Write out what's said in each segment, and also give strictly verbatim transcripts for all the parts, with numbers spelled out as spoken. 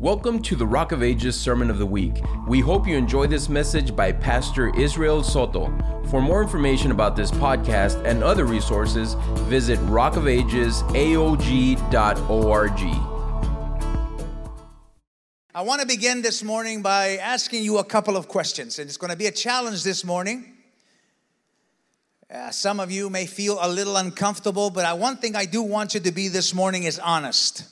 Welcome to the Rock of Ages Sermon of the Week. We hope you enjoy this message by Pastor Israel Soto. For more information about this podcast and other resources, visit rock of ages a o g dot org. I want to begin this morning by asking you a couple of questions, and it's going to be a challenge this morning. Uh, some of you may feel a little uncomfortable, but I, one thing I do want you to be this morning is honest.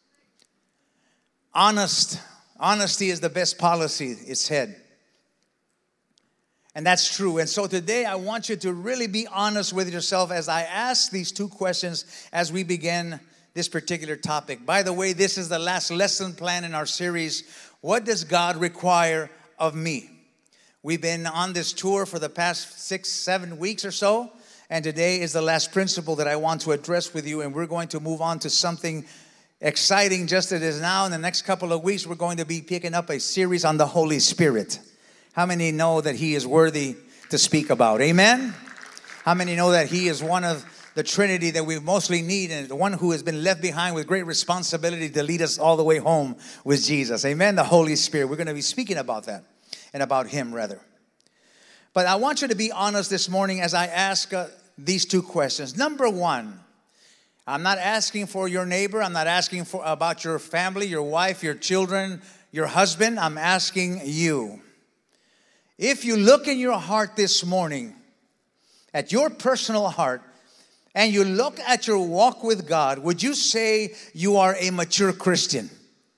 Honest. Honesty is the best policy, it's said. And that's true. And so today I want you to really be honest with yourself as I ask these two questions as we begin this particular topic. By the way, this is the last lesson plan in our series, What Does God Require of Me? We've been on this tour for the past six, seven weeks or so. And today is the last principle that I want to address with you. And we're going to move on to something exciting just as it is now. In the next couple of weeks, we're going to be picking up a series on the Holy Spirit. How many know that He is worthy to speak about? Amen? How many know that He is one of the Trinity that we mostly need, and the one who has been left behind with great responsibility to lead us all the way home with Jesus? Amen? The Holy Spirit. We're going to be speaking about that, and about Him rather. But I want you to be honest this morning as I ask uh, these two questions. Number one, I'm not asking for your neighbor. I'm not asking for about your family, your wife, your children, your husband. I'm asking you. If you look in your heart this morning, at your personal heart, and you look at your walk with God, would you say you are a mature Christian?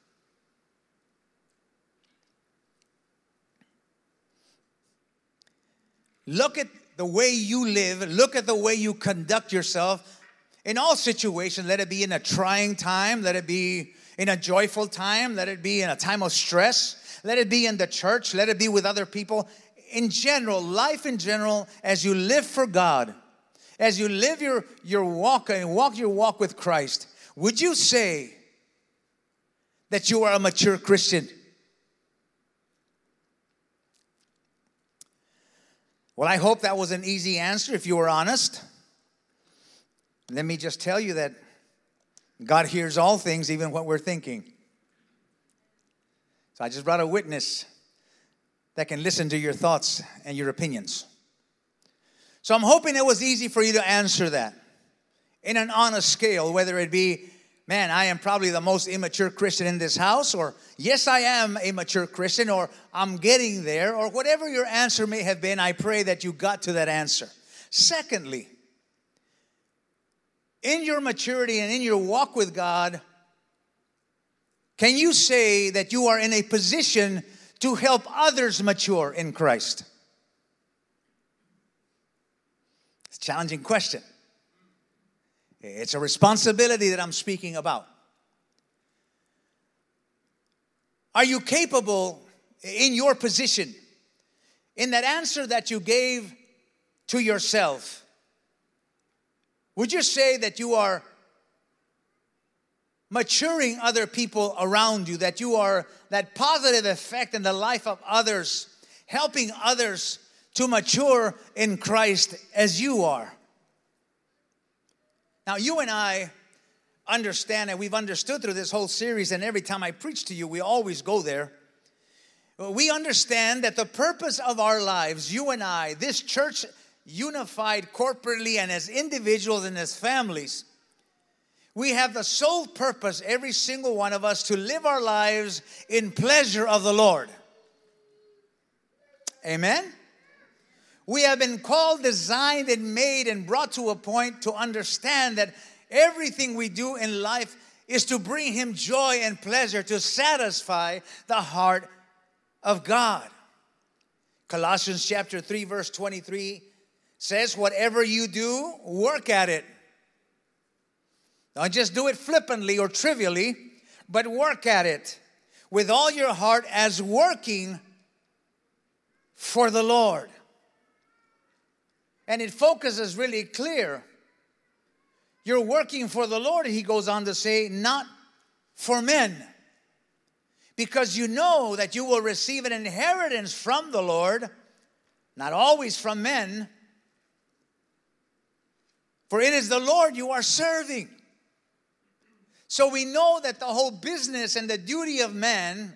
Look at the way you live. Look at the way you conduct yourself. In all situations, let it be in a trying time, let it be in a joyful time, let it be in a time of stress, let it be in the church, let it be with other people. In general, life in general, as you live for God, as you live your, your walk and walk your walk with Christ, would you say that you are a mature Christian? Well, I hope that was an easy answer if you were honest. Let me just tell you that God hears all things, even what we're thinking. So I just brought a witness that can listen to your thoughts and your opinions. So I'm hoping it was easy for you to answer that in an honest scale, whether it be, man, I am probably the most immature Christian in this house, or yes, I am a mature Christian, or I'm getting there, or whatever your answer may have been. I pray that you got to that answer. Secondly, in your maturity and in your walk with God, can you say that you are in a position to help others mature in Christ? It's a challenging question. It's a responsibility that I'm speaking about. Are you capable in your position, in that answer that you gave to yourself? Would you say that you are maturing other people around you, that you are that positive effect in the life of others, helping others to mature in Christ as you are? Now, you and I understand, and we've understood through this whole series, and every time I preach to you, we always go there. We understand that the purpose of our lives, you and I, this church unified corporately and as individuals and as families, we have the sole purpose, every single one of us, to live our lives in pleasure of the Lord. Amen? We have been called, designed, and made and brought to a point to understand that everything we do in life is to bring Him joy and pleasure, to satisfy the heart of God. Colossians chapter three, verse twenty-three says, whatever you do, work at it. Don't just do it flippantly or trivially, but work at it with all your heart as working for the Lord. And it focuses really clear. You're working for the Lord, he goes on to say, not for men. Because you know that you will receive an inheritance from the Lord, not always from men. For it is the Lord you are serving. So we know that the whole business and the duty of man,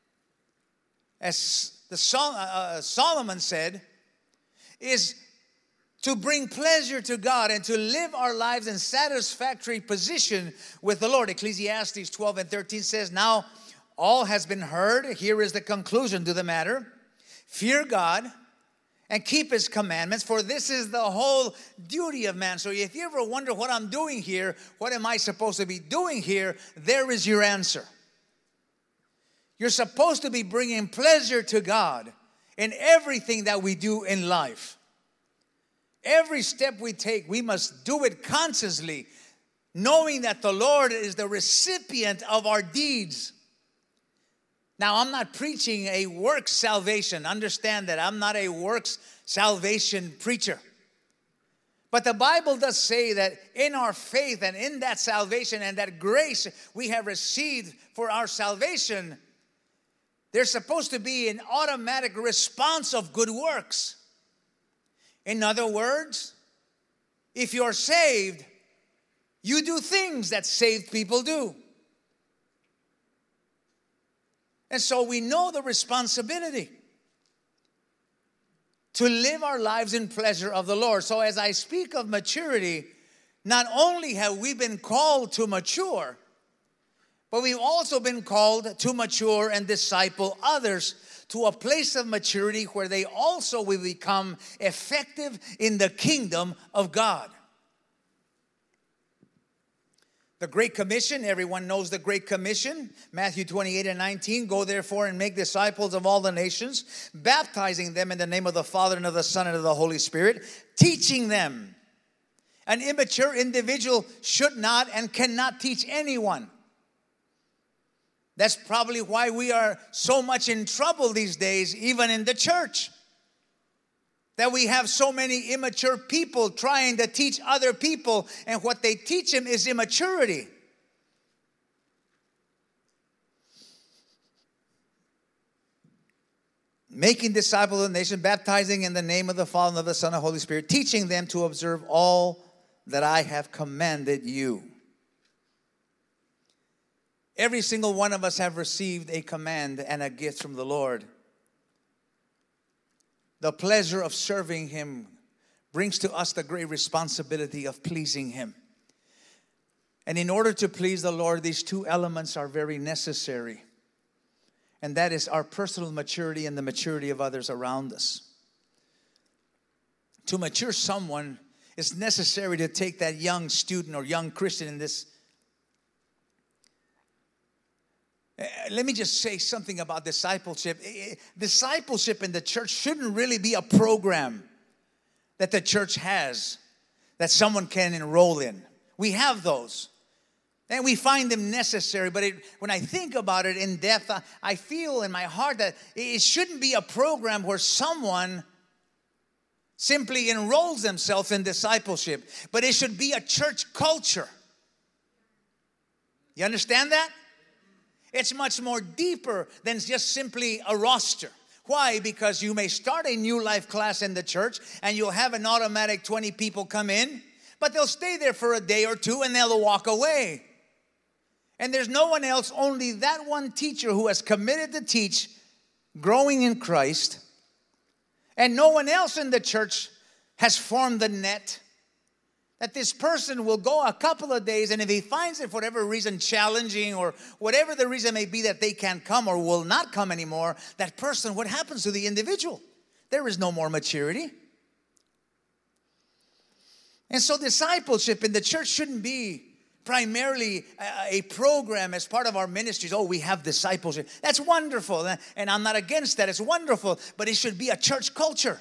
as the Sol- uh, Solomon said, is to bring pleasure to God and to live our lives in satisfactory position with the Lord. Ecclesiastes twelve and thirteen says, now all has been heard. Here is the conclusion to the matter. Fear God and keep His commandments, for this is the whole duty of man. So if you ever wonder what I'm doing here, what am I supposed to be doing here, there is your answer. You're supposed to be bringing pleasure to God in everything that we do in life. Every step we take, we must do it consciously, knowing that the Lord is the recipient of our deeds. Now, I'm not preaching a works salvation. Understand that I'm not a works salvation preacher. But the Bible does say that in our faith and in that salvation and that grace we have received for our salvation, there's supposed to be an automatic response of good works. In other words, if you're saved, you do things that saved people do. And so we know the responsibility to live our lives in pleasure of the Lord. So as I speak of maturity, not only have we been called to mature, but we've also been called to mature and disciple others to a place of maturity where they also will become effective in the kingdom of God. The Great Commission, everyone knows the Great Commission. Matthew twenty-eight and nineteen, go therefore and make disciples of all the nations, baptizing them in the name of the Father and of the Son and of the Holy Spirit, teaching them. An immature individual should not and cannot teach anyone. That's probably why we are so much in trouble these days, even in the church. That we have so many immature people trying to teach other people, and what they teach them is immaturity. Making disciples of the nation, baptizing in the name of the Father and of the Son and of the Holy Spirit, teaching them to observe all that I have commanded you. Every single one of us have received a command and a gift from the Lord. The pleasure of serving Him brings to us the great responsibility of pleasing Him. And in order to please the Lord, these two elements are very necessary. And that is our personal maturity and the maturity of others around us. To mature someone, it's necessary to take that young student or young Christian in this. Let me just say something about discipleship. Discipleship in the church shouldn't really be a program that the church has that someone can enroll in. We have those. And we find them necessary. But it, when I think about it in depth, I, I feel in my heart that it shouldn't be a program where someone simply enrolls themselves in discipleship. But it should be a church culture. You understand that? It's much more deeper than just simply a roster. Why? Because you may start a new life class in the church and you'll have an automatic twenty people come in, but they'll stay there for a day or two and they'll walk away. And there's no one else, only that one teacher who has committed to teach growing in Christ. And no one else in the church has formed the net that this person will go a couple of days, and if he finds it for whatever reason challenging, or whatever the reason may be that they can't come or will not come anymore, that person, what happens to the individual? There is no more maturity. And so discipleship in the church shouldn't be primarily a, a program as part of our ministries. Oh, we have discipleship. That's wonderful, and I'm not against that. It's wonderful, but it should be a church culture.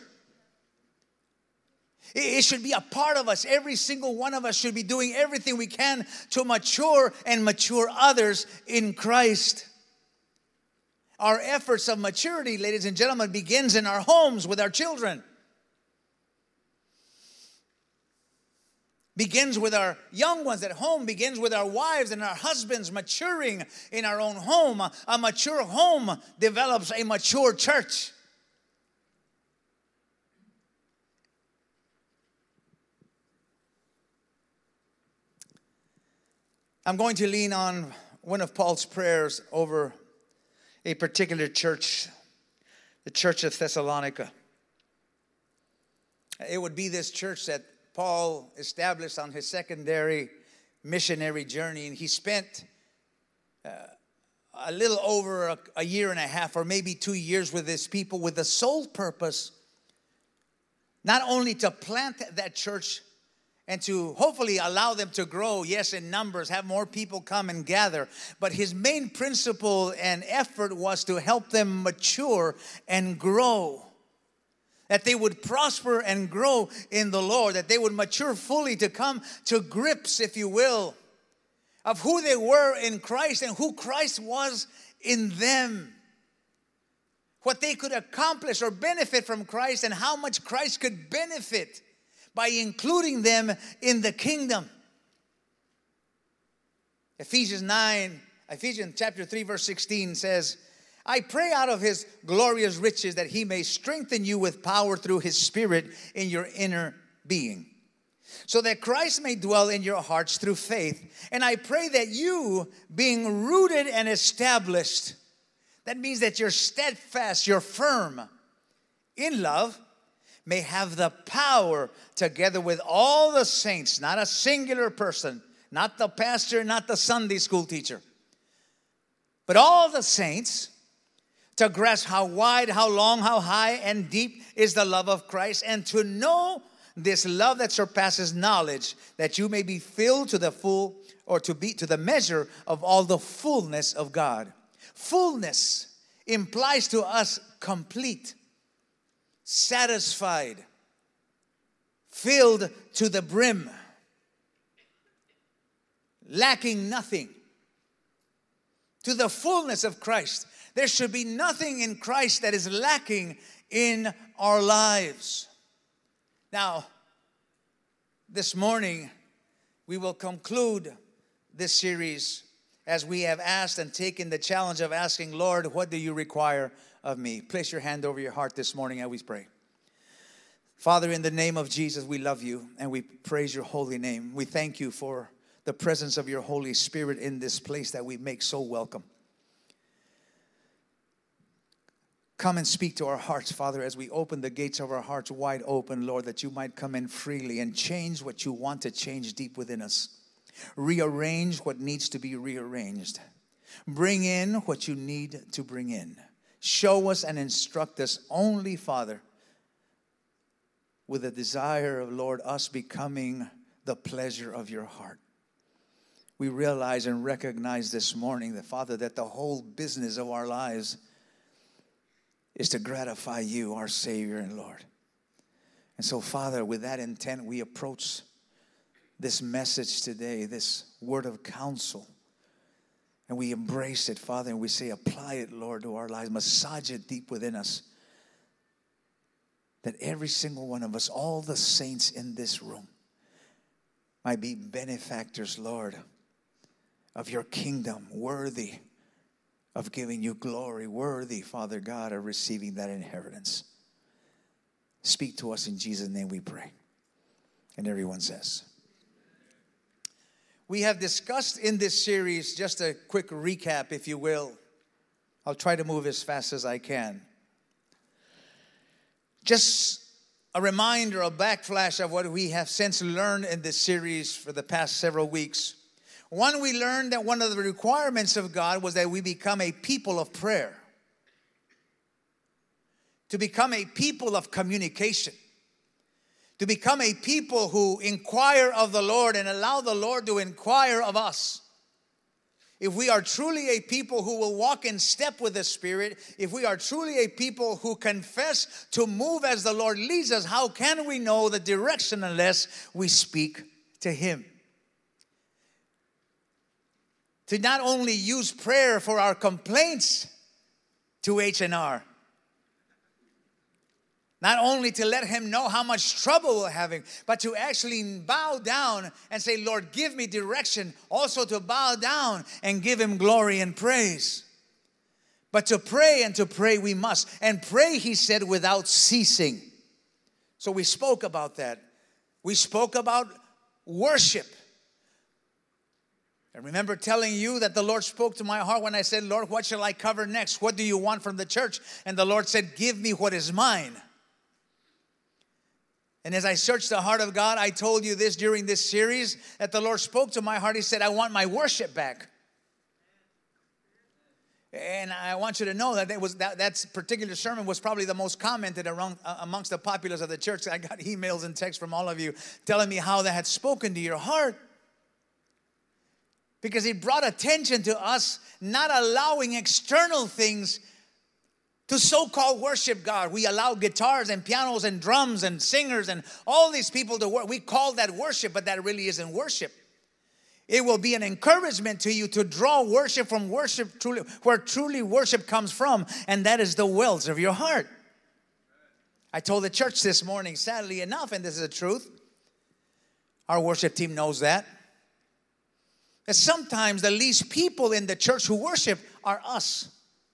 It should be a part of us. Every single one of us should be doing everything we can to mature and mature others in Christ. Our efforts of maturity, ladies and gentlemen, begins in our homes with our children. Begins with our young ones at home. Begins with our wives and our husbands maturing in our own home. A mature home develops a mature church. I'm going to lean on one of Paul's prayers over a particular church, the church of Thessalonica. It would be this church that Paul established on his secondary missionary journey, and he spent uh, a little over a, a year and a half or maybe two years with his people with the sole purpose not only to plant that church and to hopefully allow them to grow, yes, in numbers, have more people come and gather, but his main principle and effort was to help them mature and grow. That they would prosper and grow in the Lord, that they would mature fully to come to grips, if you will, of who they were in Christ and who Christ was in them. What they could accomplish or benefit from Christ and how much Christ could benefit by including them in the kingdom. Ephesians nine, Ephesians chapter three, verse sixteen says, I pray out of his glorious riches that he may strengthen you with power through his Spirit in your inner being, so that Christ may dwell in your hearts through faith. And I pray that you, being rooted and established, that means that you're steadfast, you're firm in love, may have the power together with all the saints, not a singular person, not the pastor, not the Sunday school teacher, but all the saints, to grasp how wide, how long, how high and deep is the love of Christ, and to know this love that surpasses knowledge, that you may be filled to the full, or to be to the measure of all the fullness of God. Fullness implies to us complete, satisfied, filled to the brim, lacking nothing. To the fullness of Christ. There should be nothing in Christ that is lacking in our lives. Now, this morning, we will conclude this series as we have asked and taken the challenge of asking, Lord, what do you require of me? Place your hand over your heart this morning as we pray. Father, in the name of Jesus, we love you and we praise your holy name. We thank you for the presence of your Holy Spirit in this place that we make so welcome. Come and speak to our hearts, Father, as we open the gates of our hearts wide open, Lord, that you might come in freely and change what you want to change deep within us. Rearrange what needs to be rearranged. Bring in what you need to bring in. Show us and instruct us only, Father, with a desire of, Lord, us becoming the pleasure of your heart. We realize and recognize this morning that, Father, that the whole business of our lives is to gratify you, our Savior and Lord. And so, Father, with that intent, we approach this message today, this word of counsel. And we embrace it, Father, and we say, apply it, Lord, to our lives. Massage it deep within us. That every single one of us, all the saints in this room, might be benefactors, Lord, of your kingdom, worthy of giving you glory, worthy, Father God, of receiving that inheritance. Speak to us in Jesus' name we pray. And everyone says. We have discussed in this series, just a quick recap, if you will. I'll try to move as fast as I can. Just a reminder, a backflash of what we have since learned in this series for the past several weeks. One, we learned that one of the requirements of God was that we become a people of prayer. To become a people of communication. To become a people who inquire of the Lord and allow the Lord to inquire of us. If we are truly a people who will walk in step with the Spirit, if we are truly a people who confess to move as the Lord leads us, how can we know the direction unless we speak to Him? To not only use prayer for our complaints to H and R, not only to let Him know how much trouble we're having, but to actually bow down and say, Lord, give me direction. Also to bow down and give Him glory and praise. But to pray and to pray we must. And pray, He said, without ceasing. So we spoke about that. We spoke about worship. I remember telling you that the Lord spoke to my heart when I said, Lord, what shall I cover next? What do you want from the church? And the Lord said, give me what is mine. And as I searched the heart of God, I told you this during this series, that the Lord spoke to my heart. He said, I want my worship back. And I want you to know that it was that, that particular sermon was probably the most commented around, uh, amongst the populace of the church. I got emails and texts from all of you telling me how that had spoken to your heart. Because it brought attention to us not allowing external things to so-called worship God. We allow guitars and pianos and drums and singers and all these people to work. We call that worship, but that really isn't worship. It will be an encouragement to you to draw worship from worship truly, where truly worship comes from, and that is the wells of your heart. I told the church this morning, sadly enough, and this is the truth, our worship team knows that, that sometimes the least people in the church who worship are us.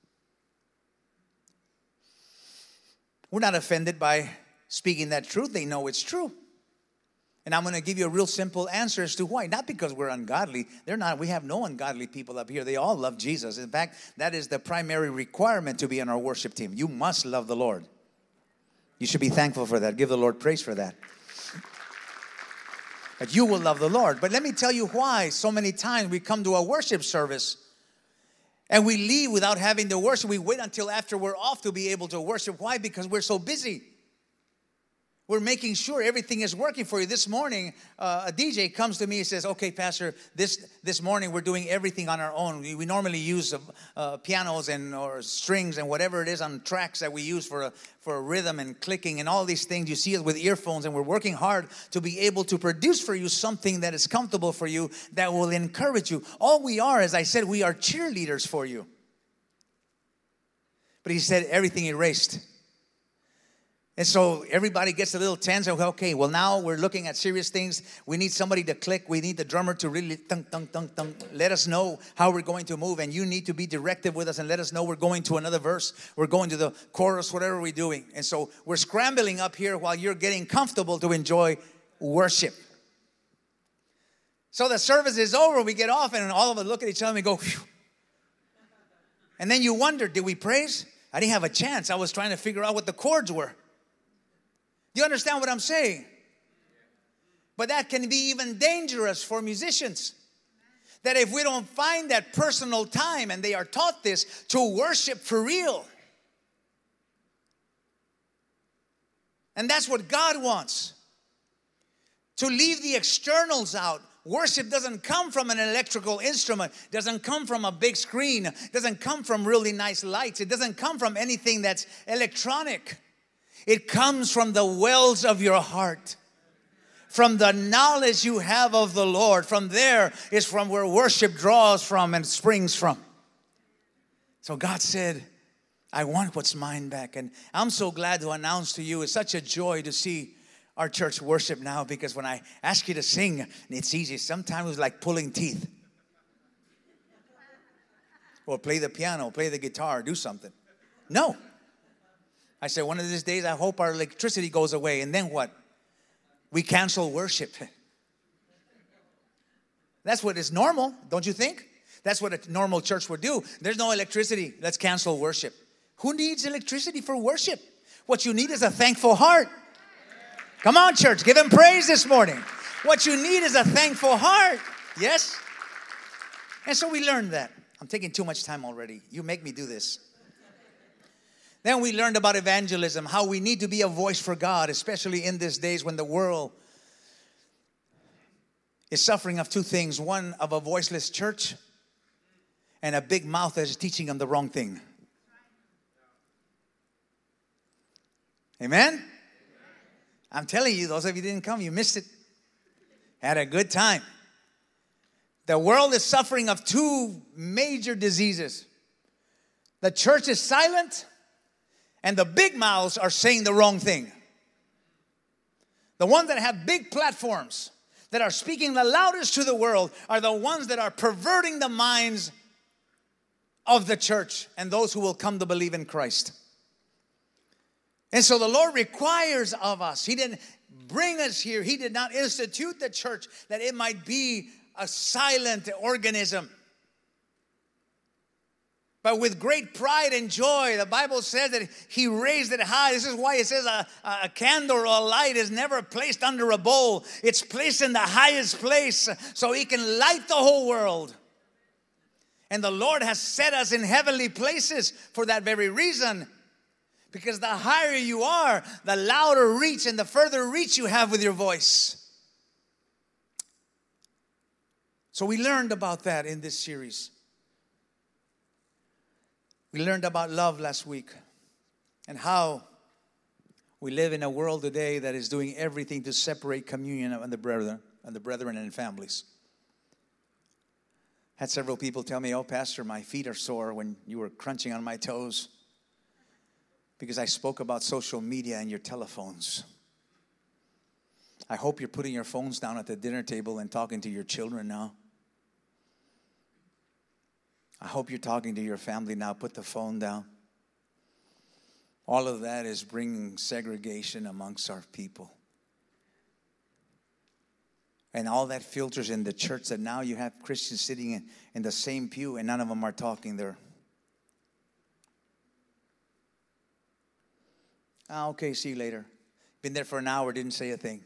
We're not offended by speaking that truth. They know it's true. And I'm going to give you a real simple answer as to why. Not because we're ungodly. They're not. We have no ungodly people up here. They all love Jesus. In fact, that is the primary requirement to be on our worship team. You must love the Lord. You should be thankful for that. Give the Lord praise for that. But you will love the Lord. But let me tell you why so many times we come to a worship service and we leave without having to worship. We wait until after we're off to be able to worship. Why? Because we're so busy. We're making sure everything is working for you. This morning, uh, a D J comes to me and says, okay, Pastor, this this morning we're doing everything on our own. We, we normally use uh, uh, pianos and or strings and whatever it is on tracks that we use for a, for a rhythm and clicking and all these things. You see us with earphones, and we're working hard to be able to produce for you something that is comfortable for you, that will encourage you. All we are, as I said, we are cheerleaders for you. But he said everything erased. And so everybody gets a little tense. Okay, well, now we're looking at serious things. We need somebody to click. We need the drummer to really thunk, thunk, thunk, thunk. Let us know how we're going to move. And you need to be directive with us and let us know we're going to another verse. We're going to the chorus, whatever we're doing. And so we're scrambling up here while you're getting comfortable to enjoy worship. So the service is over. We get off and all of us look at each other and we go, phew. And then you wonder, did we praise? I didn't have a chance. I was trying to figure out what the chords were. Do you understand what I'm saying? But that can be even dangerous for musicians. That if we don't find that personal time, and they are taught this, to worship for real. And that's what God wants. To leave the externals out. Worship doesn't come from an electrical instrument. Doesn't come from a big screen. Doesn't come from really nice lights. It doesn't come from anything that's electronic. It comes from the wells of your heart. From the knowledge you have of the Lord. From there is from where worship draws from and springs from. So God said, I want what's mine back. And I'm so glad to announce to you, it's such a joy to see our church worship now, because when I ask you to sing, it's easy. Sometimes it's like pulling teeth. Or play the piano, play the guitar, do something. No. I said, one of these days, I hope our electricity goes away. And then what? We cancel worship. That's what is normal, don't you think? That's what a normal church would do. There's no electricity. Let's cancel worship. Who needs electricity for worship? What you need is a thankful heart. Come on, church. Give him praise this morning. What you need is a thankful heart. Yes? And so we learned that. I'm taking too much time already. You make me do this. Then we learned about evangelism, how we need to be a voice for God, especially in these days when the world is suffering of two things. One, of a voiceless church, and a big mouth that is teaching them the wrong thing. Amen? I'm telling you, those of you who didn't come, you missed it. Had a good time. The world is suffering of two major diseases. The church is silent, and the big mouths are saying the wrong thing. The ones that have big platforms, that are speaking the loudest to the world, are the ones that are perverting the minds of the church and those who will come to believe in Christ. And so the Lord requires of us. He didn't bring us here. He did not institute the church that it might be a silent organism. But with great pride and joy, the Bible says that he raised it high. This is why it says a, a candle or a light is never placed under a bowl. It's placed in the highest place so he can light the whole world. And the Lord has set us in heavenly places for that very reason. Because the higher you are, the louder reach and the further reach you have with your voice. So we learned about that in this series. We learned about love last week and how we live in a world today that is doing everything to separate communion and the brethren and the brethren and families. Had several people tell me, "Oh, Pastor, my feet are sore," when you were crunching on my toes because I spoke about social media and your telephones. I hope you're putting your phones down at the dinner table and talking to your children now. I hope you're talking to your family now. Put the phone down. All of that is bringing segregation amongst our people. And all that filters in the church that now you have Christians sitting in, in the same pew and none of them are talking there. Ah, okay, see you later. Been there for an hour, didn't say a thing.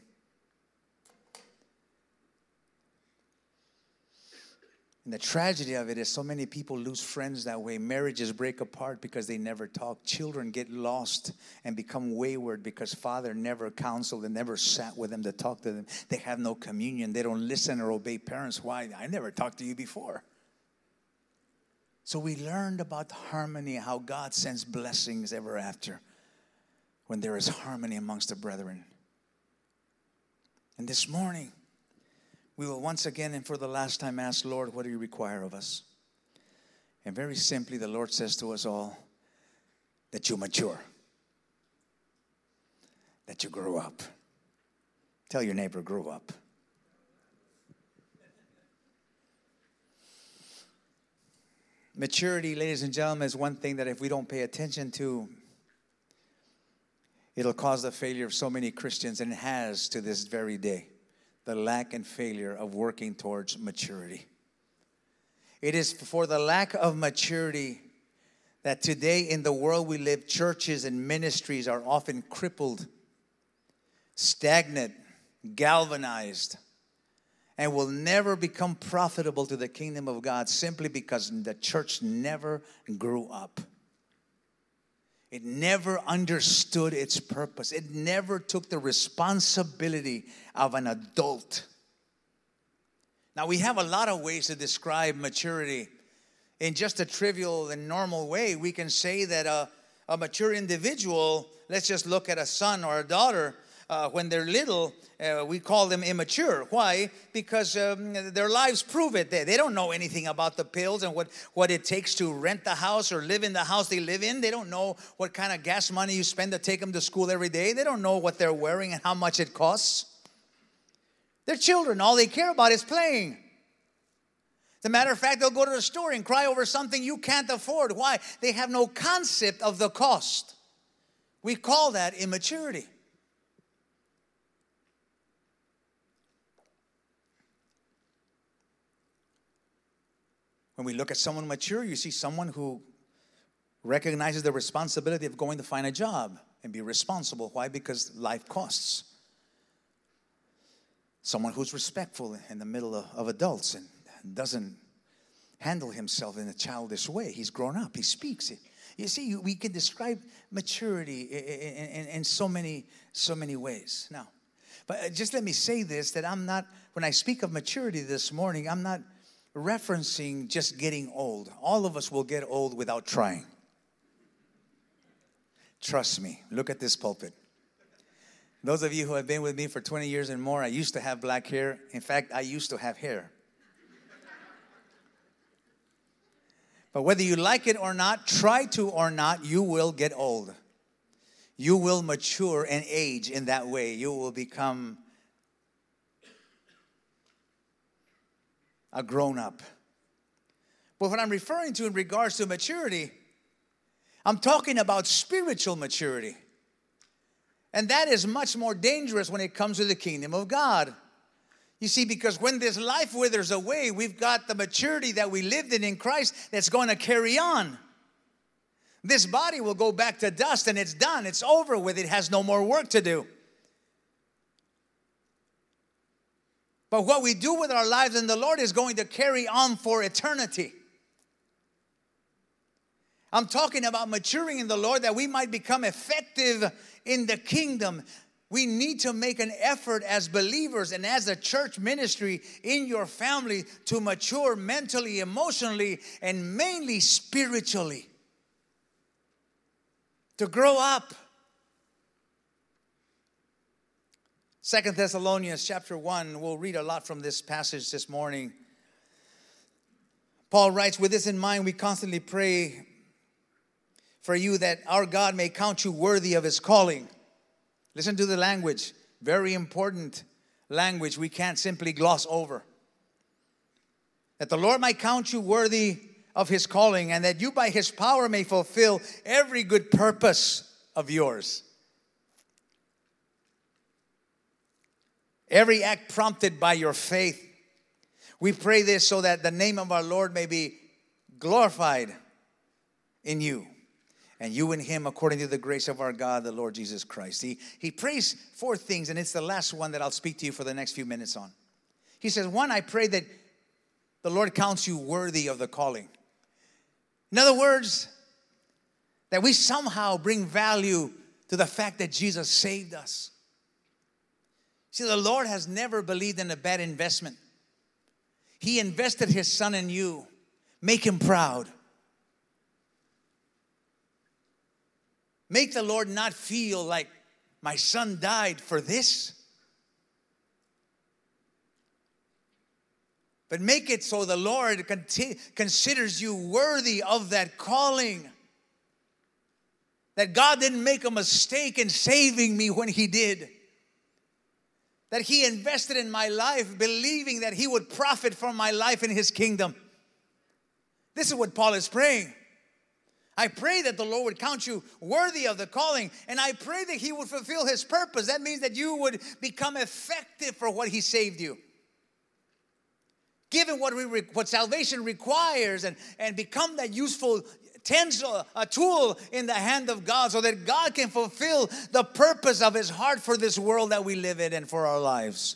And the tragedy of it is so many people lose friends that way. Marriages break apart because they never talk. Children get lost and become wayward because father never counseled and never sat with them to talk to them. They have no communion. They don't listen or obey parents. Why? I never talked to you before. So we learned about harmony, how God sends blessings ever after when there is harmony amongst the brethren. And this morning, we will once again and for the last time ask, Lord, what do you require of us? And very simply, the Lord says to us all that you mature, that you grow up. Tell your neighbor, grow up. Maturity, ladies and gentlemen, is one thing that if we don't pay attention to, it'll cause the failure of so many Christians, and it has to this very day. The lack and failure of working towards maturity. It is for the lack of maturity that today in the world we live, churches and ministries are often crippled, stagnant, galvanized, and will never become profitable to the kingdom of God simply because the church never grew up. It never understood its purpose. It never took the responsibility of an adult. Now, we have a lot of ways to describe maturity. In just a trivial and normal way, we can say that a, a mature individual, let's just look at a son or a daughter, uh, when they're little, uh, we call them immature. Why? Because um, their lives prove it. They, they don't know anything about the pills and what, what it takes to rent the house or live in the house they live in. They don't know what kind of gas money you spend to take them to school every day. They don't know what they're wearing and how much it costs. They're children. All they care about is playing. As a matter of fact, they'll go to the store and cry over something you can't afford. Why? They have no concept of the cost. We call that immaturity. When we look at someone mature, you see someone who recognizes the responsibility of going to find a job and be responsible. Why? Because life costs. Someone who's respectful in the middle of, of adults and doesn't handle himself in a childish way. He's grown up. He speaks. You see, we can describe maturity in, in, in so many, so many ways. Now, but just let me say this, that I'm not, when I speak of maturity this morning, I'm not referencing just getting old. All of us will get old without trying. Trust me. Look at this pulpit. Those of you who have been with me for twenty years and more, I used to have black hair. In fact, I used to have hair. But whether you like it or not, try to or not, you will get old. You will mature and age in that way. You will become a grown-up. But what I'm referring to in regards to maturity, I'm talking about spiritual maturity. And that is much more dangerous when it comes to the kingdom of God. You see, because when this life withers away, we've got the maturity that we lived in in Christ that's going to carry on. This body will go back to dust and it's done. It's over with. It has no more work to do. But what we do with our lives in the Lord is going to carry on for eternity. I'm talking about maturing in the Lord that we might become effective in the kingdom. We need to make an effort as believers and as a church ministry in your family to mature mentally, emotionally, and mainly spiritually. To grow up. Second Thessalonians chapter one, we'll read a lot from this passage this morning. Paul writes, with this in mind, we constantly pray for you that our God may count you worthy of his calling. Listen to the language. Very important language we can't simply gloss over. That the Lord might count you worthy of his calling, and that you by his power may fulfill every good purpose of yours. Every act prompted by your faith. We pray this so that the name of our Lord may be glorified in you, and you in him according to the grace of our God, the Lord Jesus Christ. He, he prays four things, and it's the last one that I'll speak to you for the next few minutes on. He says, one, I pray that the Lord counts you worthy of the calling. In other words, that we somehow bring value to the fact that Jesus saved us. See, the Lord has never believed in a bad investment. He invested his son in you. Make him proud. Make the Lord not feel like my son died for this. But make it so the Lord conti- considers you worthy of that calling. That God didn't make a mistake in saving me when he did. That he invested in my life believing that he would profit from my life in his kingdom. This is what Paul is praying. I pray that the Lord would count you worthy of the calling. And I pray that he would fulfill his purpose. That means that you would become effective for what he saved you. Given what we what salvation requires, and, and become that useful Tensile, a tool in the hand of God, so that God can fulfill the purpose of his heart for this world that we live in and for our lives.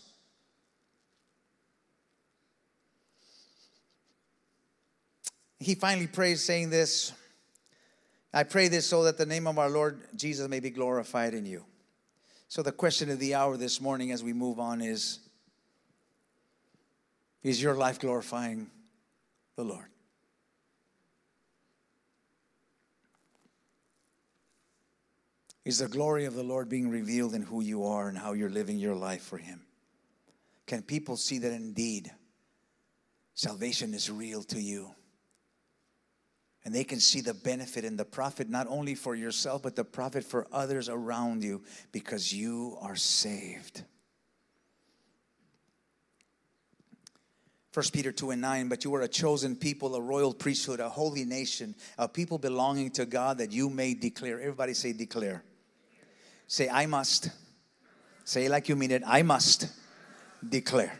He finally prays saying this, I pray this so that the name of our Lord Jesus may be glorified in you. So the question of the hour this morning as we move on is, is your life glorifying the Lord? Is the glory of the Lord being revealed in who you are and how you're living your life for him? Can people see that indeed salvation is real to you? And they can see the benefit and the profit not only for yourself, but the profit for others around you because you are saved. First Peter two and nine, but you are a chosen people, a royal priesthood, a holy nation, a people belonging to God that you may declare. Everybody say declare. Say, I must. Say it like you mean it. I must declare.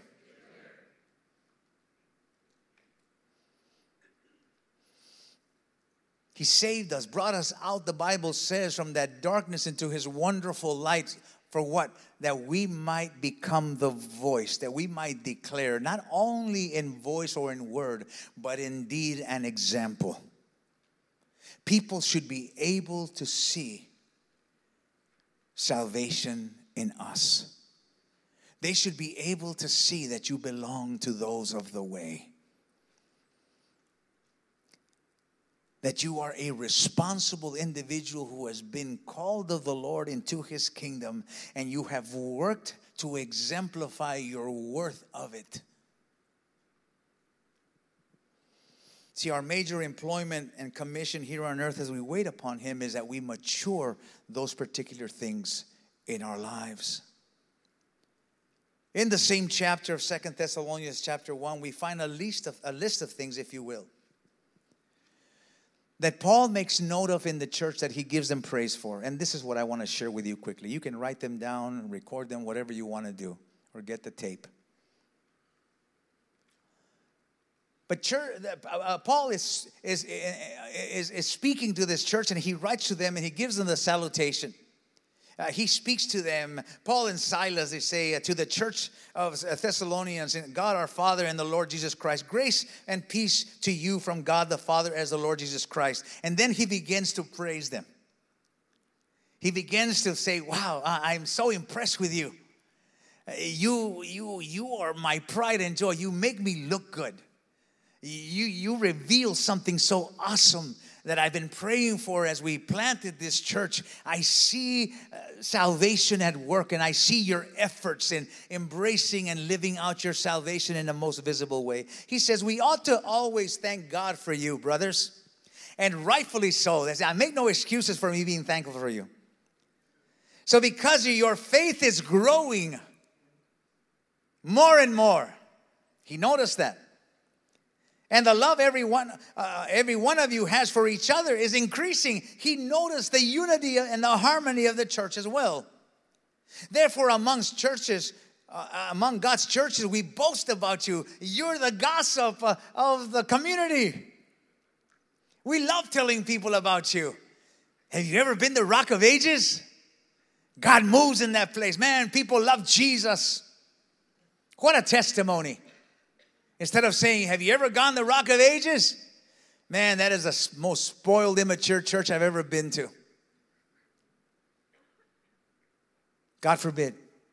He saved us, brought us out, the Bible says, from that darkness into his wonderful light. For what? That we might become the voice, that we might declare, not only in voice or in word, but in deed and example. People should be able to see salvation in us. They should be able to see that you belong to those of the way. That you are a responsible individual who has been called of the Lord into his kingdom, and you have worked to exemplify your worth of it. See, our major employment and commission here on earth as we wait upon him is that we mature those particular things in our lives. In the same chapter of Second Thessalonians chapter one, we find a list of, a list of things, if you will, that Paul makes note of in the church that he gives them praise for. And this is what I want to share with you quickly. You can write them down, record them, whatever you want to do, or get the tape. But church, uh, Paul is, is, is, is speaking to this church, and he writes to them, and he gives them the salutation. Uh, he speaks to them. Paul and Silas, they say, uh, to the church of Thessalonians, and God our Father and the Lord Jesus Christ, grace and peace to you from God the Father as the Lord Jesus Christ. And then he begins to praise them. He begins to say, wow, I'm so impressed with you. You, you, you are my pride and joy. You make me look good. You, you reveal something so awesome that I've been praying for as we planted this church. I see uh, salvation at work, and I see your efforts in embracing and living out your salvation in the most visible way. He says, we ought to always thank God for you, brothers, and rightfully so. I make no excuses for me being thankful for you. So because of your faith is growing more and more. He noticed that. And the love every one, uh, every one of you has for each other is increasing. He noticed the unity and the harmony of the church as well. Therefore, amongst churches, uh, among God's churches, we boast about you. You're the gossip uh, of the community. We love telling people about you. Have you ever been to Rock of Ages? God moves in that place. Man, people love Jesus. What a testimony. Instead of saying, have you ever gone to Rock of Ages? Man, that is the most spoiled, immature church I've ever been to. God forbid.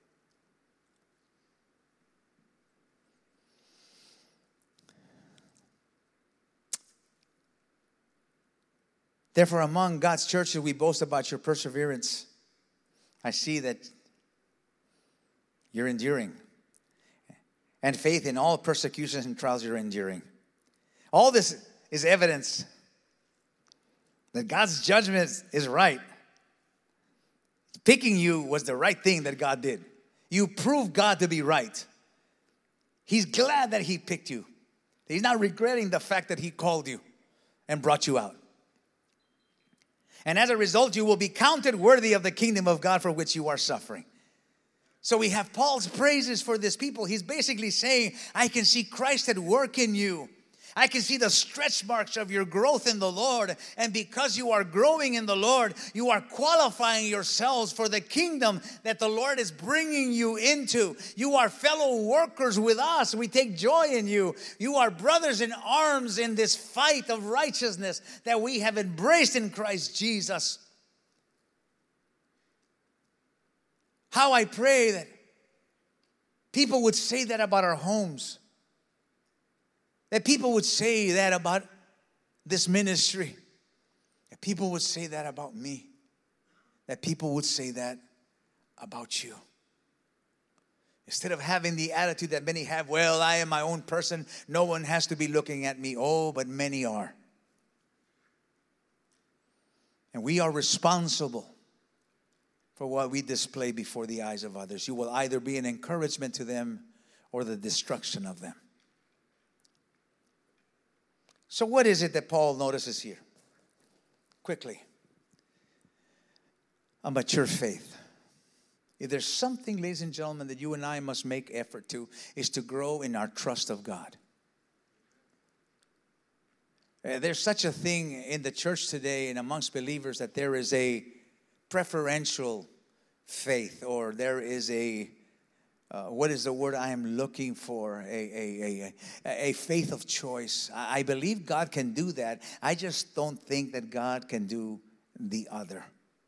Therefore, among God's churches, we boast about your perseverance. I see that you're enduring. And faith in all persecutions and trials you're enduring. All this is evidence that God's judgment is right. Picking you was the right thing that God did. You proved God to be right. He's glad that He picked you. He's not regretting the fact that He called you and brought you out. And as a result, you will be counted worthy of the kingdom of God for which you are suffering. So we have Paul's praises for this people. He's basically saying, I can see Christ at work in you. I can see the stretch marks of your growth in the Lord. And because you are growing in the Lord, you are qualifying yourselves for the kingdom that the Lord is bringing you into. You are fellow workers with us. We take joy in you. You are brothers in arms in this fight of righteousness that we have embraced in Christ Jesus. How I pray that people would say that about our homes. That people would say that about this ministry. That people would say that about me. That people would say that about you. Instead of having the attitude that many have, well, I am my own person. No one has to be looking at me. Oh, but many are. And we are responsible for what we display before the eyes of others. You will either be an encouragement to them or the destruction of them. So what is it that Paul notices here? Quickly. A mature faith. If there's something, ladies and gentlemen, that you and I must make effort to, is to grow in our trust of God. Uh, there's such a thing in the church today and amongst believers that there is a preferential faith, or there is a uh, what is the word I am looking for? A a a, a faith of choice. I, I believe God can do that. I just don't think that God can do the other.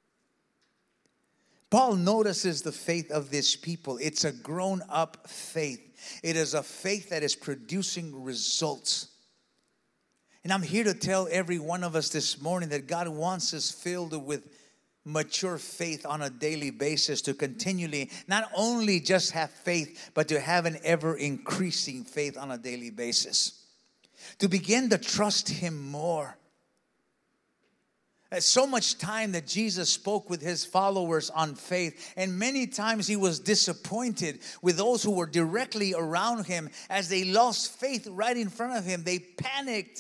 Paul notices the faith of this people. It's a grown-up faith. It is a faith that is producing results. And I'm here to tell every one of us this morning that God wants us filled with mature faith on a daily basis, to continually not only just have faith, but to have an ever-increasing faith on a daily basis. To begin to trust Him more. There's so much time that Jesus spoke with His followers on faith, and many times He was disappointed with those who were directly around Him as they lost faith right in front of Him. They panicked.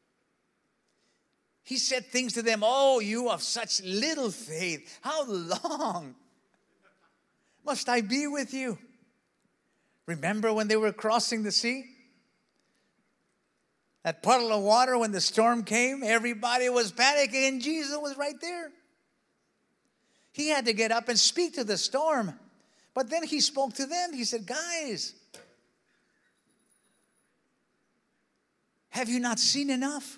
He said things to them, oh, you of such little faith. How long must I be with you? Remember when they were crossing the sea? That puddle of water, when the storm came, everybody was panicking, and Jesus was right there. He had to get up and speak to the storm. But then he spoke to them. He said, guys, have you not seen enough?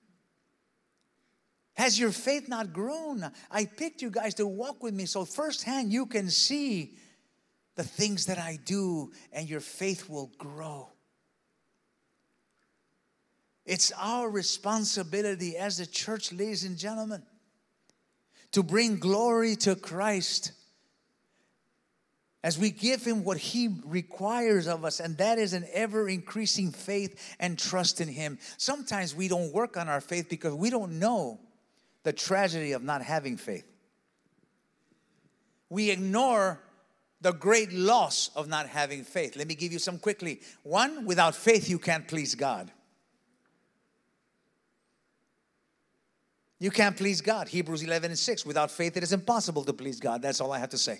Has your faith not grown? I picked you guys to walk with me so firsthand you can see the things that I do, and your faith will grow. It's our responsibility as a church, ladies and gentlemen, to bring glory to Christ as we give Him what He requires of us, and that is an ever-increasing faith and trust in Him. Sometimes we don't work on our faith because we don't know the tragedy of not having faith. We ignore the great loss of not having faith. Let me give you some quickly. One, without faith you can't please God. You can't please God. Hebrews eleven and six. Without faith it is impossible to please God. That's all I have to say.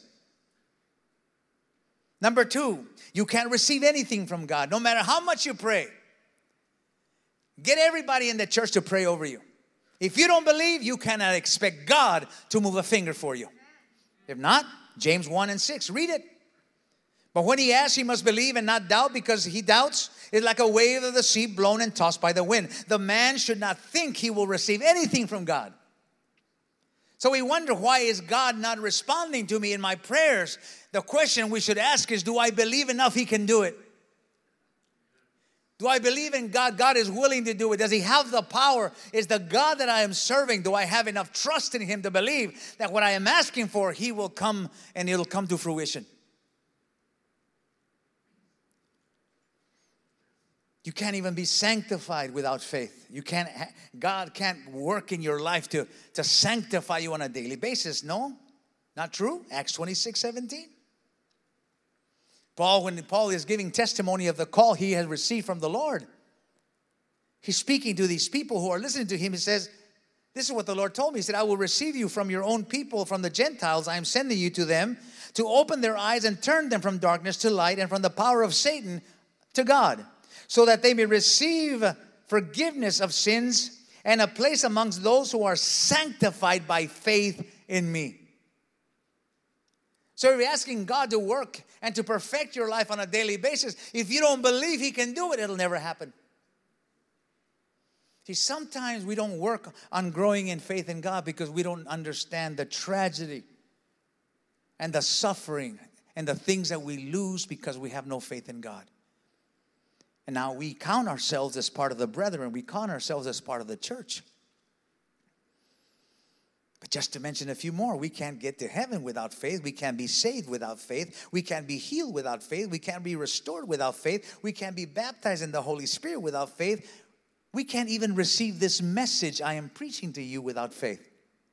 Number two, you can't receive anything from God, no matter how much you pray. Get everybody in the church to pray over you. If you don't believe, you cannot expect God to move a finger for you. If not, James one and six, read it. But when he asks, he must believe and not doubt, because he doubts is like a wave of the sea blown and tossed by the wind. The man should not think he will receive anything from God. So we wonder, why is God not responding to me in my prayers? The question we should ask is, do I believe enough He can do it? Do I believe in God? God is willing to do it. Does He have the power? Is the God that I am serving, do I have enough trust in Him to believe that what I am asking for, He will come and it'll come to fruition? You can't even be sanctified without faith. You can't, God can't work in your life to, to sanctify you on a daily basis. No, not true. Acts twenty-six seventeen. Paul, when Paul is giving testimony of the call he has received from the Lord, he's speaking to these people who are listening to him. He says, this is what the Lord told me. He said, I will receive you from your own people, from the Gentiles. I am sending you to them to open their eyes and turn them from darkness to light and from the power of Satan to God, so that they may receive forgiveness of sins and a place amongst those who are sanctified by faith in me. So you're asking God to work and to perfect your life on a daily basis. If you don't believe He can do it, it'll never happen. See, sometimes we don't work on growing in faith in God because we don't understand the tragedy and the suffering and the things that we lose because we have no faith in God. And now we count ourselves as part of the brethren. We count ourselves as part of the church. But just to mention a few more, we can't get to heaven without faith. We can't be saved without faith. We can't be healed without faith. We can't be restored without faith. We can't be baptized in the Holy Spirit without faith. We can't even receive this message I am preaching to you without faith.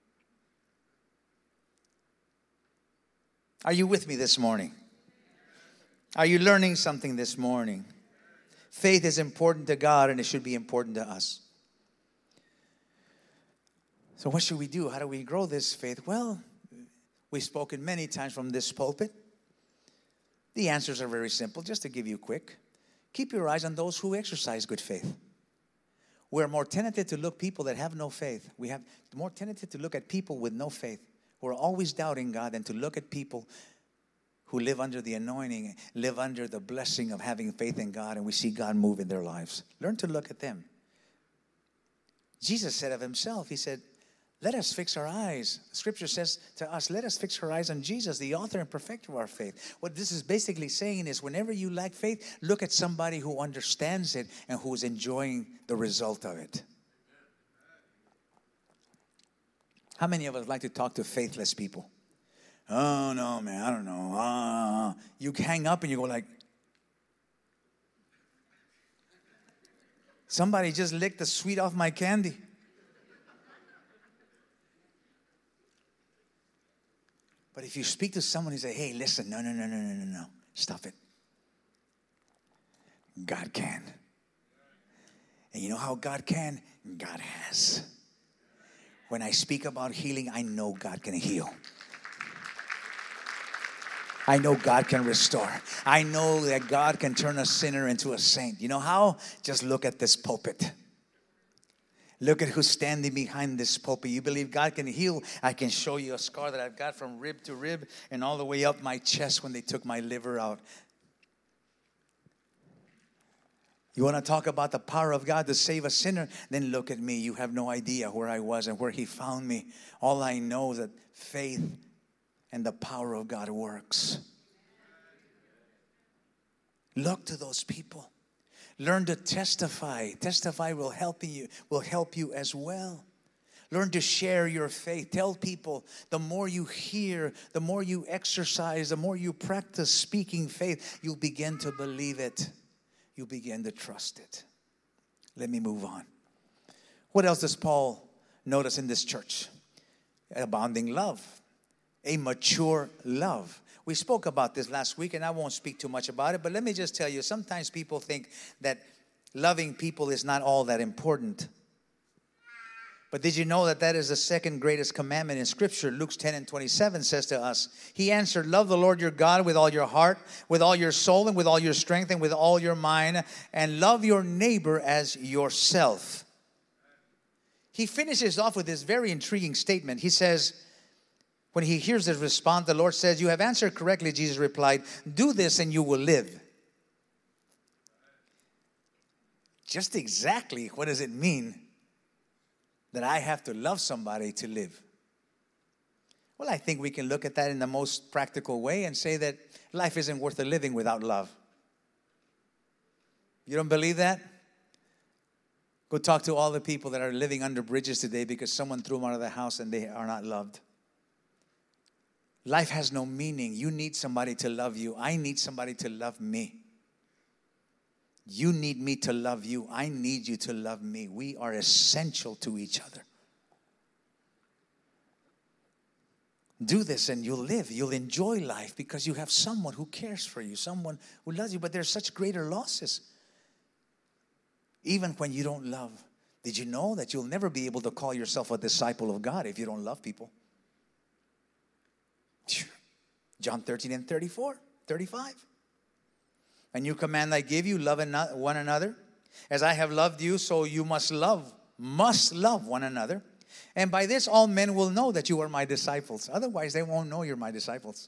Are you with me this morning? Are you learning something this morning? Faith is important to God, and it should be important to us. So what should we do? How do we grow this faith? Well, we've spoken many times from this pulpit. The answers are very simple. Just to give you quick, keep your eyes on those who exercise good faith. We're more tempted to look people that have no faith. We have more tempted to look at people with no faith, who are always doubting God, than to look at people who live under the anointing, live under the blessing of having faith in God, and we see God move in their lives. Learn to look at them. Jesus said of Himself, He said, let us fix our eyes. Scripture says to us, let us fix our eyes on Jesus, the author and perfecter of our faith. What this is basically saying is, whenever you lack faith, look at somebody who understands it and who is enjoying the result of it. How many of us like to talk to faithless people? Oh, no, man, I don't know. Uh, you hang up and you go like, somebody just licked the sweet off my candy. But if you speak to someone and say, hey, listen, no, no, no, no, no, no, no, stop it. God can. And you know how God can? God has. When I speak about healing, I know God can heal. I know God can restore. I know that God can turn a sinner into a saint. You know how? Just look at this pulpit. Look at who's standing behind this pulpit. You believe God can heal? I can show you a scar that I've got from rib to rib and all the way up my chest when they took my liver out. You want to talk about the power of God to save a sinner? Then look at me. You have no idea where I was and where He found me. All I know is that faith and the power of God works. Look to those people. Learn to testify. Testify will help you, will help you as well. Learn to share your faith. Tell people, the more you hear, the more you exercise, the more you practice speaking faith, you'll begin to believe it. You begin to trust it. Let me move on. What else does Paul notice in this church? Abounding love. A mature love. We spoke about this last week, and I won't speak too much about it, but let me just tell you, sometimes people think that loving people is not all that important. But did you know that that is the second greatest commandment in Scripture? Luke ten and twenty-seven says to us, He answered, love the Lord your God with all your heart, with all your soul, and with all your strength, and with all your mind, and love your neighbor as yourself. He finishes off with this very intriguing statement. He says, when he hears this response, the Lord says, you have answered correctly, Jesus replied, do this and you will live. Just exactly what does it mean that I have to love somebody to live? Well, I think we can look at that in the most practical way and say that life isn't worth a living without love. You don't believe that? Go talk to all the people that are living under bridges today because someone threw them out of the house and they are not loved. Life has no meaning. You need somebody to love you. I need somebody to love me. You need me to love you. I need you to love me. We are essential to each other. Do this and you'll live. You'll enjoy life because you have someone who cares for you, someone who loves you. But there's such greater losses. Even when you don't love. Did you know that you'll never be able to call yourself a disciple of God if you don't love people? John thirteen and thirty-four, thirty-five. A new command I give you, love one another. As I have loved you, so you must love, must love one another. And by this all men will know that you are my disciples. Otherwise, they won't know you're my disciples.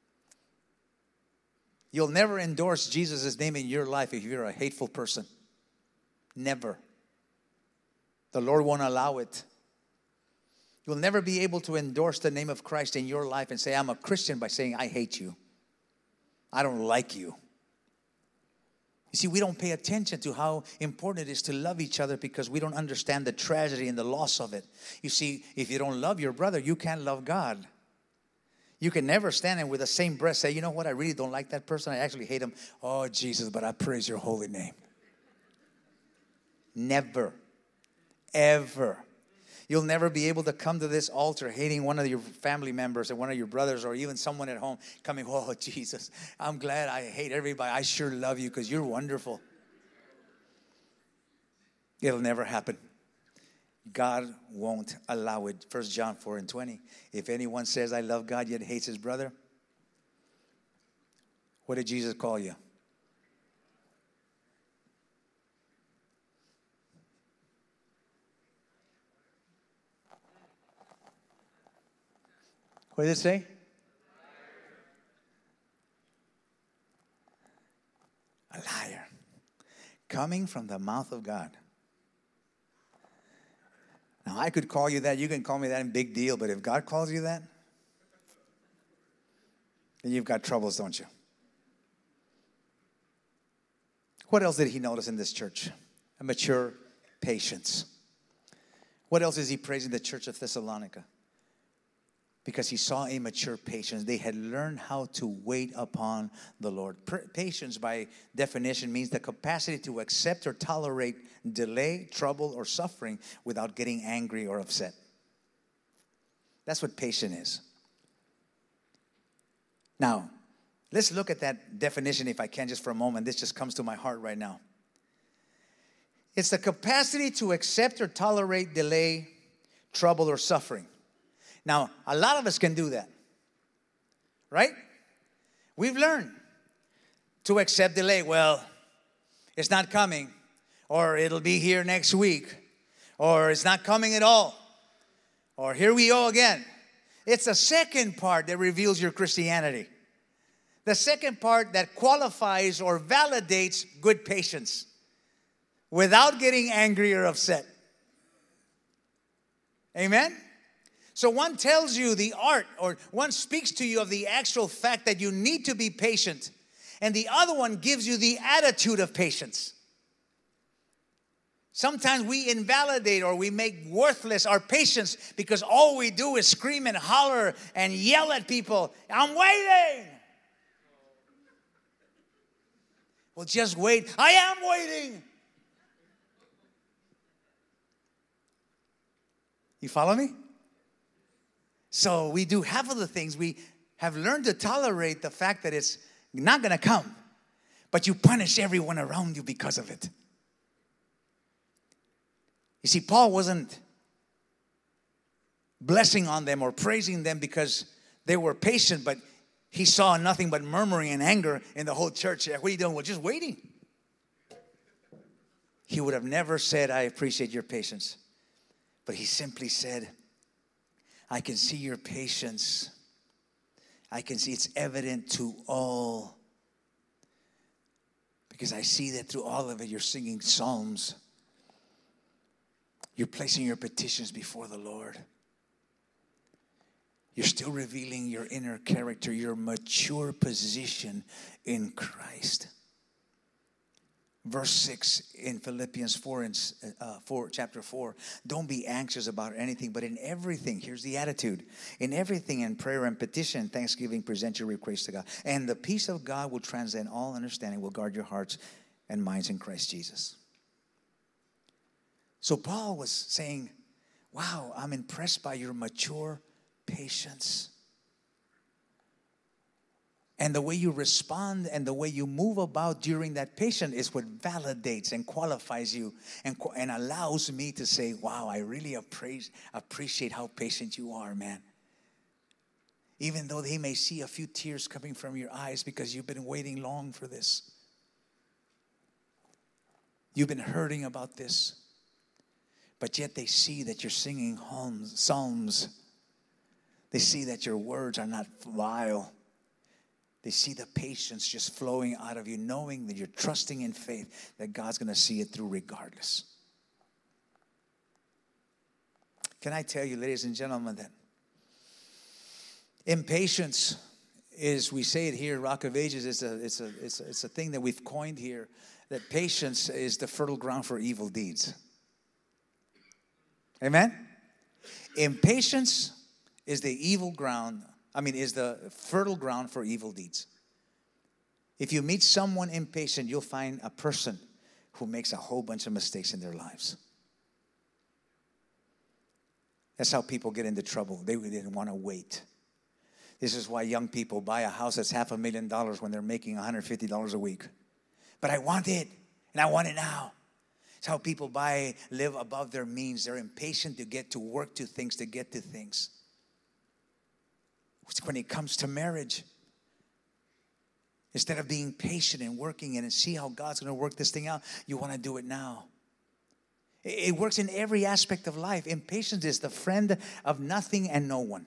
You'll never endorse Jesus' name in your life if you're a hateful person. Never. The Lord won't allow it. You'll never be able to endorse the name of Christ in your life and say, I'm a Christian, by saying, I hate you. I don't like you. You see, we don't pay attention to how important it is to love each other because we don't understand the tragedy and the loss of it. You see, if you don't love your brother, you can't love God. You can never stand and with the same breath say, you know what, I really don't like that person. I actually hate him. Oh, Jesus, but I praise your holy name. Never, ever. You'll never be able to come to this altar hating one of your family members or one of your brothers or even someone at home coming, oh, Jesus, I'm glad I hate everybody. I sure love you because you're wonderful. It'll never happen. God won't allow it. First John four and twenty. If anyone says, I love God, yet hates his brother, what did Jesus call you? What did it say? A liar. Coming from the mouth of God. Now, I could call you that. You can call me that, in big deal. But if God calls you that, then you've got troubles, don't you? What else did he notice in this church? A mature patience. What else is he praising the church of Thessalonica? Because he saw a mature patience. They had learned how to wait upon the Lord. Patience, by definition, means the capacity to accept or tolerate delay, trouble, or suffering without getting angry or upset. That's what patience is. Now, let's look at that definition, if I can, just for a moment. This just comes to my heart right now. It's the capacity to accept or tolerate delay, trouble, or suffering. Now, a lot of us can do that, right? We've learned to accept delay. Well, it's not coming, or it'll be here next week, or it's not coming at all, or here we go again. It's the second part that reveals your Christianity. The second part that qualifies or validates good patience without getting angry or upset. Amen? So one tells you the art, or one speaks to you of the actual fact that you need to be patient, and the other one gives you the attitude of patience. Sometimes we invalidate or we make worthless our patience because all we do is scream and holler and yell at people. I'm waiting. Well, just wait. I am waiting. You follow me? So we do half of the things. We have learned to tolerate the fact that it's not going to come, but you punish everyone around you because of it. You see, Paul wasn't blessing on them or praising them because they were patient, but he saw nothing but murmuring and anger in the whole church. What are you doing? Well, just waiting. He would have never said, I appreciate your patience. But he simply said, I can see your patience. I can see it's evident to all. Because I see that through all of it, you're singing psalms. You're placing your petitions before the Lord. You're still revealing your inner character, your mature position in Christ. Verse six in Philippians four, and, uh, four, chapter four. Don't be anxious about anything, but in everything, here's the attitude. In everything, in prayer and petition, thanksgiving, present your requests to God. And the peace of God will transcend all understanding, will guard your hearts and minds in Christ Jesus. So Paul was saying, wow, I'm impressed by your mature patience. And the way you respond and the way you move about during that patience is what validates and qualifies you and, and allows me to say, wow, I really appraise, appreciate how patient you are, man. Even though they may see a few tears coming from your eyes because you've been waiting long for this. You've been hurting about this. But yet they see that you're singing hymns, psalms. They see that your words are not vile. They see the patience just flowing out of you, knowing that you're trusting in faith that God's going to see it through regardless. Can I tell you, ladies and gentlemen, that impatience is, we say it here, Rock of Ages, it's a, it's a, it's a, it's a thing that we've coined here, that patience is the fertile ground for evil deeds. Amen? Impatience is the evil ground, I mean, is the fertile ground for evil deeds. If you meet someone impatient, you'll find a person who makes a whole bunch of mistakes in their lives. That's how people get into trouble. They didn't want to wait. This is why young people buy a house that's half a million dollars when they're making one hundred fifty dollars a week. But I want it, and I want it now. It's how people buy, live above their means. They're impatient to get to work to things, to get to things. When it comes to marriage, instead of being patient and working in and see how God's going to work this thing out, you want to do it now. It works in every aspect of life. Impatience is the friend of nothing and no one.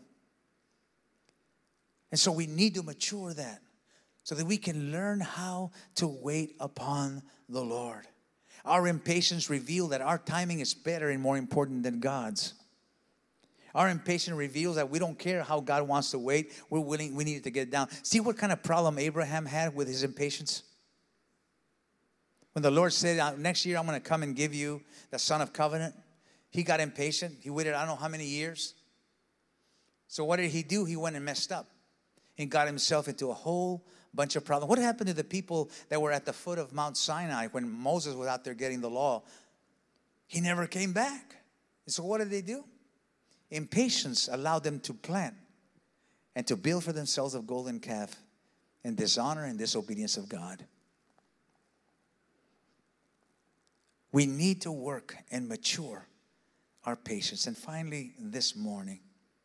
And so we need to mature that so that we can learn how to wait upon the Lord. Our impatience reveals that our timing is better and more important than God's. Our impatience reveals that we don't care how God wants to wait. We're willing, we need to get down. See what kind of problem Abraham had with his impatience? When the Lord said, next year I'm going to come and give you the son of covenant, he got impatient. He waited I don't know how many years. So what did he do? He went and messed up and got himself into a whole bunch of problems. What happened to the people that were at the foot of Mount Sinai when Moses was out there getting the law? He never came back. And so what did they do? Impatience allowed them to plan and to build for themselves a golden calf in dishonor and disobedience of God. We need to work and mature our patience. And finally, this morning,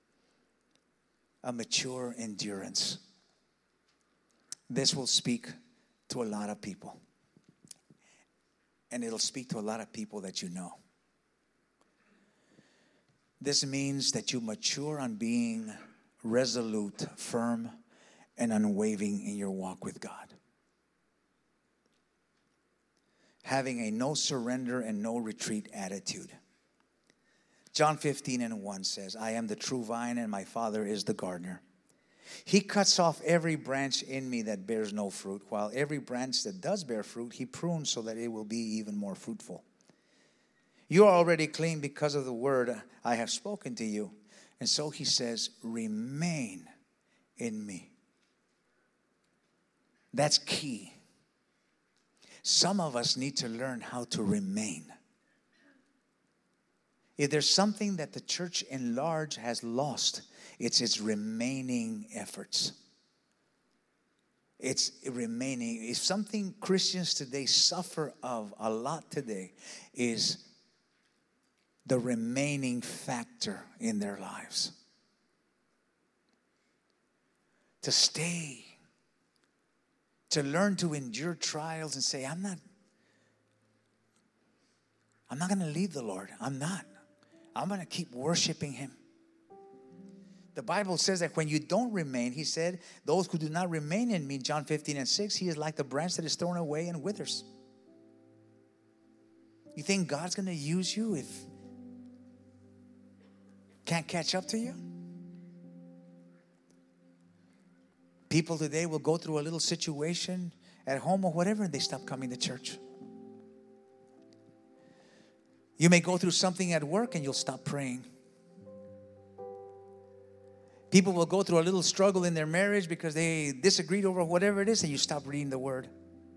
a mature endurance. This will speak to a lot of people. And it'll speak to a lot of people that you know. This means that you mature on being resolute, firm, and unwavering in your walk with God. Having a no surrender and no retreat attitude. John fifteen and one says, I am the true vine and my Father is the gardener. He cuts off every branch in me that bears no fruit, while every branch that does bear fruit, he prunes so that it will be even more fruitful. You are already clean because of the word I have spoken to you. And so he says, remain in me. That's key. Some of us need to learn how to remain. If there's something that the church in large has lost, it's its remaining efforts. It's remaining. If something Christians today suffer of a lot today is the remaining factor in their lives. To stay. To learn to endure trials and say, I'm not, I'm not going to leave the Lord. I'm not. I'm going to keep worshiping Him. The Bible says that when you don't remain, He said, those who do not remain in me, John fifteen and six, He is like the branch that is thrown away and withers. You think God's going to use you if can't catch up to you? People today will go through a little situation at home or whatever, and they stop coming to church. You may go through something at work and you'll stop praying. People will go through a little struggle in their marriage because they disagreed over whatever it is, and you stop reading the Word.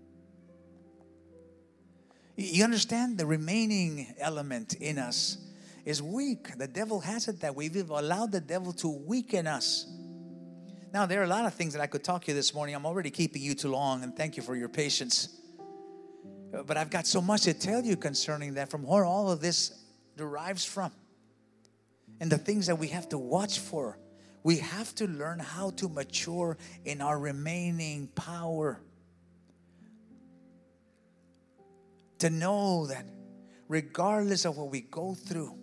You understand? The remaining element in us is weak. The devil has it that way. We've allowed the devil to weaken us. Now, there are a lot of things that I could talk to you this morning. I'm already keeping you too long, and thank you for your patience. But I've got so much to tell you concerning that, from where all of this derives from. And the things that we have to watch for. We have to learn how to mature in our remaining power. To know that regardless of what we go through,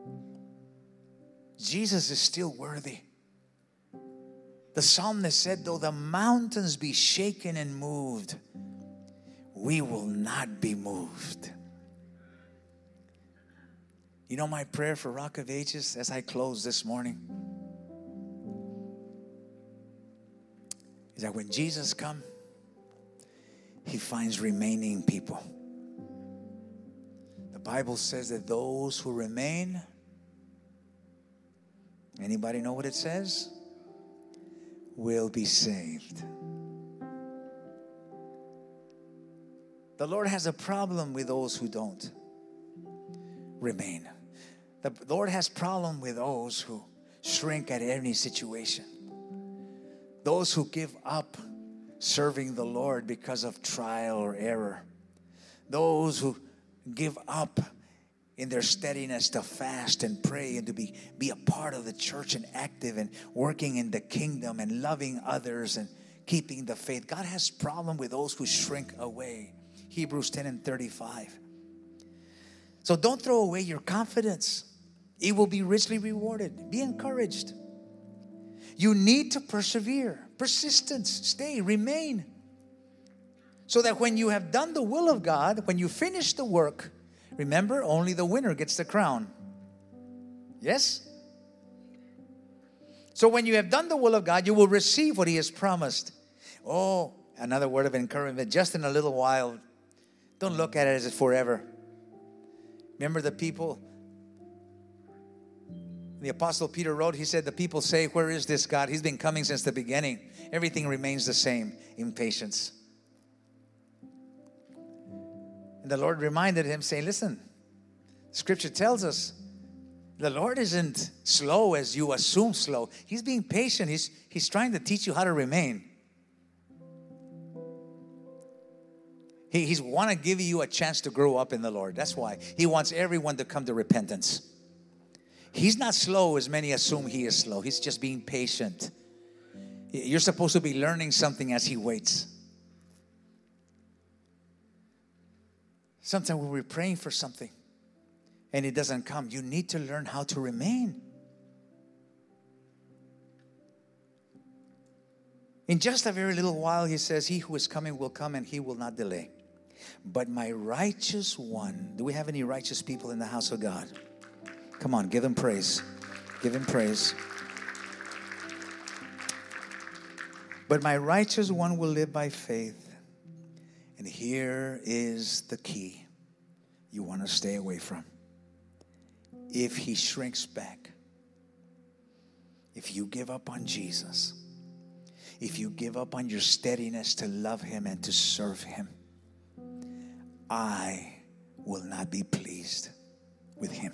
Jesus is still worthy. The psalmist said, though the mountains be shaken and moved, we will not be moved. You know my prayer for Rock of Ages as I close this morning is that when Jesus comes, He finds remaining people. The Bible says that those who remain, anybody know what it says? Will be saved. The Lord has a problem with those who don't remain. The Lord has a problem with those who shrink at any situation. Those who give up serving the Lord because of trial or error. Those who give up in their steadiness to fast and pray and to be, be a part of the church and active and working in the kingdom and loving others and keeping the faith. God has a problem with those who shrink away. Hebrews ten and thirty-five. So don't throw away your confidence. It will be richly rewarded. Be encouraged. You need to persevere. Persistence. Stay. Remain. So that when you have done the will of God, when you finish the work, remember, only the winner gets the crown. Yes? So when you have done the will of God, you will receive what He has promised. Oh, another word of encouragement. Just in a little while. Don't look at it as forever. Remember the people, the Apostle Peter wrote, he said, the people say, where is this God? He's been coming since the beginning. Everything remains the same. Impatience. And the Lord reminded him, saying, listen, Scripture tells us the Lord isn't slow as you assume slow. He's being patient. He's, he's trying to teach you how to remain. He, he's want to give you a chance to grow up in the Lord. That's why He wants everyone to come to repentance. He's not slow as many assume He is slow. He's just being patient. You're supposed to be learning something as He waits. Sometimes when we're praying for something and it doesn't come, you need to learn how to remain. In just a very little while, he says, he who is coming will come and he will not delay. But my righteous one, do we have any righteous people in the house of God? Come on, give him praise. Give him praise. But my righteous one will live by faith. And here is the key you want to stay away from. If he shrinks back, if you give up on Jesus, if you give up on your steadiness to love him and to serve him, I will not be pleased with him.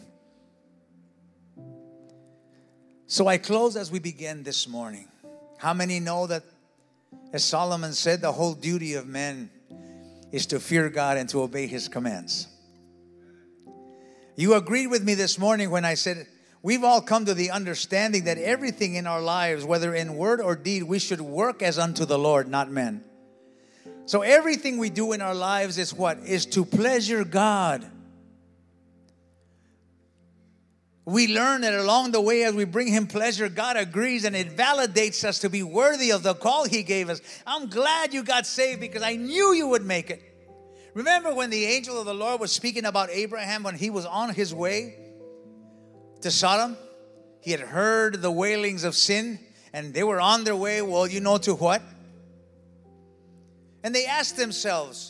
So I close as we begin this morning. How many know that, as Solomon said, the whole duty of men is to fear God and to obey his commands? You agreed with me this morning when I said, we've all come to the understanding that everything in our lives, whether in word or deed, we should work as unto the Lord, not men. So everything we do in our lives is what? Is to pleasure God. We learn that along the way as we bring him pleasure, God agrees and it validates us to be worthy of the call he gave us. I'm glad you got saved because I knew you would make it. Remember when the angel of the Lord was speaking about Abraham when he was on his way to Sodom? He had heard the wailings of sin and they were on their way, well, you know to what? And they asked themselves,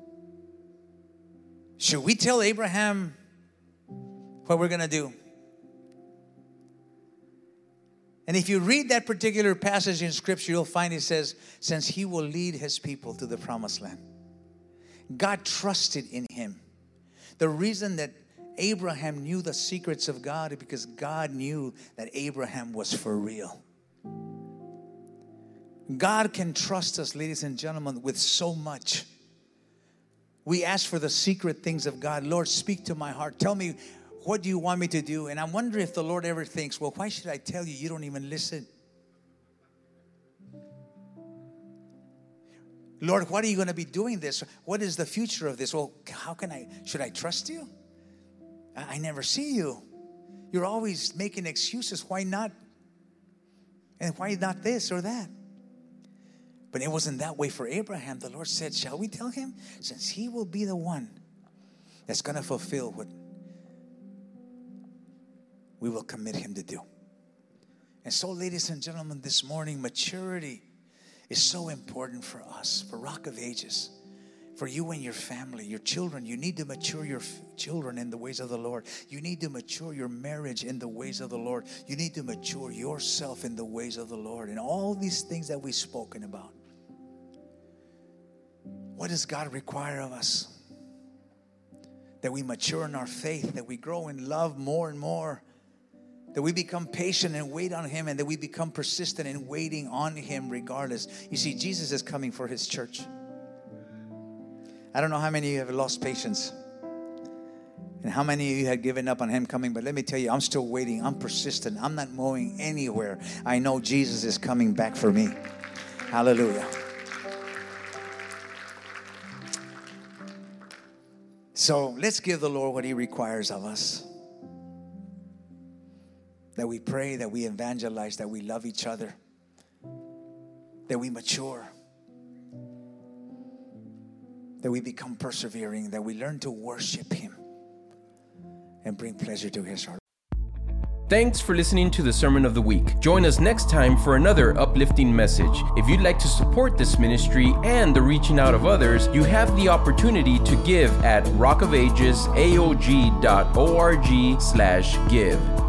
should we tell Abraham what we're going to do? And if you read that particular passage in Scripture, you'll find it says, since he will lead his people to the promised land. God trusted in him. The reason that Abraham knew the secrets of God is because God knew that Abraham was for real. God can trust us, ladies and gentlemen, with so much. We ask for the secret things of God. Lord, speak to my heart. Tell me, what do you want me to do? And I wonder if the Lord ever thinks, well, why should I tell you? You don't even listen. Lord, what are you going to be doing this? What is the future of this? Well, how can I, should I trust you? I, I never see you. You're always making excuses. Why not? And why not this or that? But it wasn't that way for Abraham. The Lord said, shall we tell him? Since he will be the one that's going to fulfill what we will commit him to do. And so, ladies and gentlemen, this morning, maturity is so important for us, for Rock of Ages, for you and your family, your children. You need to mature your f- children in the ways of the Lord. You need to mature your marriage in the ways of the Lord. You need to mature yourself in the ways of the Lord. And all these things that we've spoken about. What does God require of us? That we mature in our faith, that we grow in love more and more, that we become patient and wait on him, and that we become persistent in waiting on him regardless. You see, Jesus is coming for his church. I don't know how many of you have lost patience and how many of you had given up on him coming, but let me tell you, I'm still waiting. I'm persistent. I'm not going anywhere. I know Jesus is coming back for me. Hallelujah. So let's give the Lord what he requires of us. That we pray, that we evangelize, that we love each other, that we mature, that we become persevering, that we learn to worship him and bring pleasure to his heart. Thanks for listening to the Sermon of the Week. Join us next time for another uplifting message. If you'd like to support this ministry and the reaching out of others, you have the opportunity to give at rockofagesaog dot org slash give.